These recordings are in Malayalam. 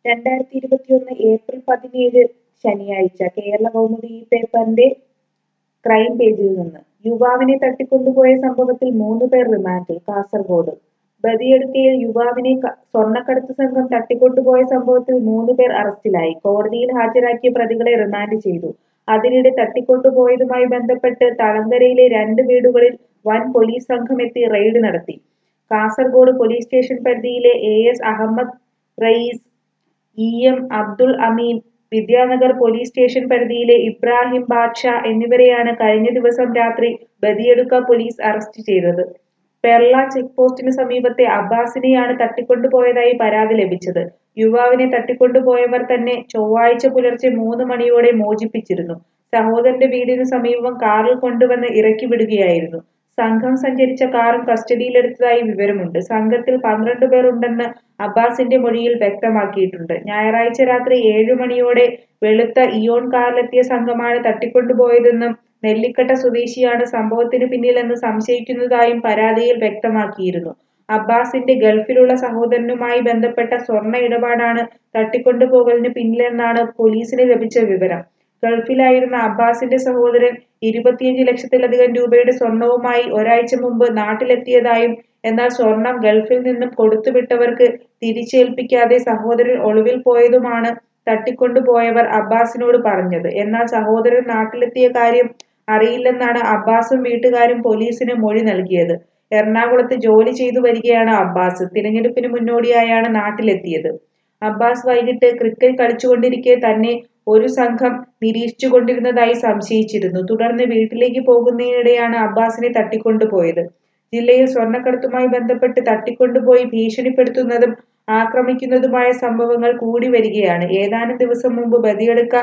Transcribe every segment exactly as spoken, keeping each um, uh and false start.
രണ്ടായിരത്തി ഇരുപത്തിയൊന്ന് ഏപ്രിൽ പതിനേഴ് ശനിയാഴ്ച കേരളകൗമുദി ഈ പേപ്പറിന്റെ ക്രൈം പേജിൽ നിന്ന് യുവാവിനെ തട്ടിക്കൊണ്ടുപോയ സംഭവത്തിൽ മൂന്ന് പേർ റിമാൻഡിൽ. കാസർഗോഡ് ബദിയടുക്കയിൽ യുവാവിനെ ക- സ്വർണ്ണക്കടത്ത് സംഘം തട്ടിക്കൊണ്ടുപോയ സംഭവത്തിൽ മൂന്ന് പേർ അറസ്റ്റിലായി. കോടതിയിൽ ഹാജരാക്കിയ പ്രതികളെ റിമാൻഡ് ചെയ്തു. അതിനിടെ തട്ടിക്കൊണ്ടുപോയതുമായി ബന്ധപ്പെട്ട് തളങ്കരയിലെ രണ്ട് വീടുകളിൽ വൻ പോലീസ് സംഘം എത്തി റെയ്ഡ് നടത്തി. കാസർഗോഡ് പോലീസ് സ്റ്റേഷൻ പരിധിയിലെ A S Ahammed Raees, E M Abdul Ameen, Vidyanagar police station പരിധിയിലെ ഇബ്രാഹിം ബാദ്ഷാ എന്നിവരെയാണ് കഴിഞ്ഞ ദിവസം രാത്രി ബദിയടുക്ക പോലീസ് അറസ്റ്റ് ചെയ്തത്. പെർള ചെക്ക് പോസ്റ്റിന് സമീപത്തെ അബ്ബാസിനെയാണ് തട്ടിക്കൊണ്ടുപോയതായി പരാതി ലഭിച്ചത്. യുവാവിനെ തട്ടിക്കൊണ്ടുപോയവർ തന്നെ ചൊവ്വാഴ്ച പുലർച്ചെ മൂന്ന് മണിയോടെ മോചിപ്പിച്ചിരുന്നു. സഹോദരന്റെ വീടിനു സമീപം കാറിൽ കൊണ്ടുവന്ന് ഇറക്കി വിടുകയായിരുന്നു. സംഘം സഞ്ചരിച്ച കാറും കസ്റ്റഡിയിലെടുത്തതായി വിവരമുണ്ട്. സംഘത്തിൽ പന്ത്രണ്ട് പേർ ഉണ്ടെന്ന് അബ്ബാസിന്റെ മൊഴിയിൽ വ്യക്തമാക്കിയിട്ടുണ്ട്. ഞായറാഴ്ച രാത്രി ഏഴു മണിയോടെ വെളുത്ത ഇയോൺ കാറിലെത്തിയ സംഘമാണ് തട്ടിക്കൊണ്ടുപോയതെന്നും നെല്ലിക്കട്ട സ്വദേശിയാണ് സംഭവത്തിന് പിന്നിലെന്ന് സംശയിക്കുന്നതായും പരാതിയിൽ വ്യക്തമാക്കിയിരുന്നു. അബ്ബാസിന്റെ ഗൾഫിലുള്ള സഹോദരനുമായി ബന്ധപ്പെട്ട സ്വർണ്ണ ഇടപാടാണ് തട്ടിക്കൊണ്ടുപോകലിന് പിന്നിലെന്നാണ് പോലീസിന് ലഭിച്ച വിവരം. ഗൾഫിലായിരുന്ന അബ്ബാസിന്റെ സഹോദരൻ ഇരുപത്തിയഞ്ച് ലക്ഷത്തിലധികം രൂപയുടെ സ്വർണവുമായി ഒരാഴ്ച മുമ്പ് നാട്ടിലെത്തിയതായും എന്നാൽ സ്വർണം ഗൾഫിൽ നിന്നും കൊടുത്തുവിട്ടവർക്ക് തിരിച്ചേൽപ്പിക്കാതെ സഹോദരൻ ഒളിവിൽ പോയതുമാണ് തട്ടിക്കൊണ്ടുപോയവർ അബ്ബാസിനോട് പറഞ്ഞത്. എന്നാൽ സഹോദരൻ നാട്ടിലെത്തിയ കാര്യം അറിയില്ലെന്നാണ് അബ്ബാസും വീട്ടുകാരും പോലീസിന് മൊഴി നൽകിയത്. എറണാകുളത്ത് ജോലി ചെയ്തു വരികയാണ് അബ്ബാസ്. തിരഞ്ഞെടുപ്പിന് മുന്നോടിയായാണ് നാട്ടിലെത്തിയത്. അബ്ബാസ് വൈകിട്ട് ക്രിക്കറ്റ് കളിച്ചുകൊണ്ടിരിക്കെ തന്നെ ഒരു സംഘം നിരീക്ഷിച്ചുകൊണ്ടിരുന്നതായി സംശയിച്ചിരുന്നു. തുടർന്ന് വീട്ടിലേക്ക് പോകുന്നതിനിടെയാണ് അബ്ബാസിനെ തട്ടിക്കൊണ്ടുപോയത്. ജില്ലയിൽ സ്വർണ്ണക്കടത്തുമായി ബന്ധപ്പെട്ട് തട്ടിക്കൊണ്ടുപോയി ഭീഷണിപ്പെടുത്തുന്നതും ആക്രമിക്കുന്നതുമായ സംഭവങ്ങൾ കൂടി വരികയാണ്. ഏതാനും ദിവസം മുമ്പ് ബദിയടുക്ക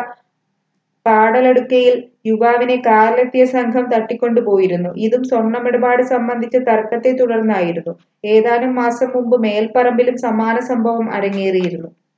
പാടലടുക്കയിൽ യുവാവിനെ കാറിലെത്തിയ സംഘം തട്ടിക്കൊണ്ടുപോയിരുന്നു. ഇതും സ്വർണ്ണമിടപാട് സംബന്ധിച്ച തർക്കത്തെ തുടർന്നായിരുന്നു. ഏതാനും മാസം മുമ്പ് മേൽപ്പറമ്പിലും സമാന സംഭവം അരങ്ങേറിയിരുന്നു.